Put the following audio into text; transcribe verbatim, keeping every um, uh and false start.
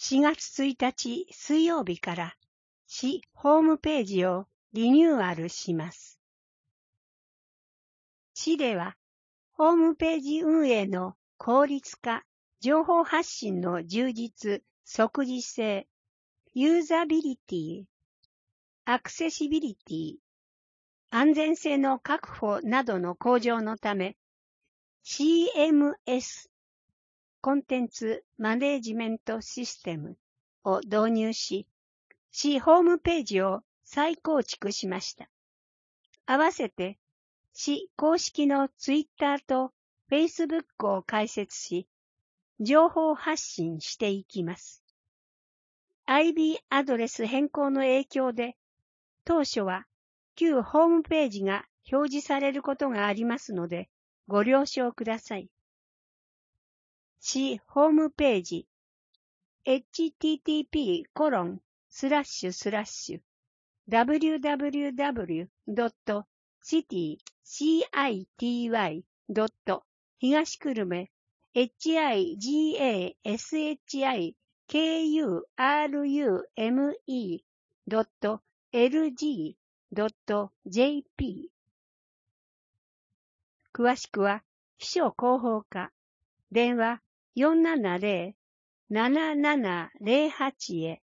しがつついたち水曜日から市ホームページをリニューアルします。市ではホームページ運営の効率化、情報発信の充実、即時性、ユーザビリティ、アクセシビリティ、安全性の確保などの向上のため、シーエムエス、コンテンツマネージメントシステムを導入し、市ホームページを再構築しました。合わせて、市公式のツイッターとフェイスブックを開設し、情報発信していきます。アイビー アドレス変更の影響で、当初は旧ホームページが表示されることがありますので、ご了承ください。市ホームページ エイチティーティーピーコロンスラッシュスラッシュダブリューダブリューダブリュードットシティシティドット東久留米 ヒガシドットエルジードットジェーピー 詳しくは秘書広報課電話 よんななゼロ なななゼロはち へ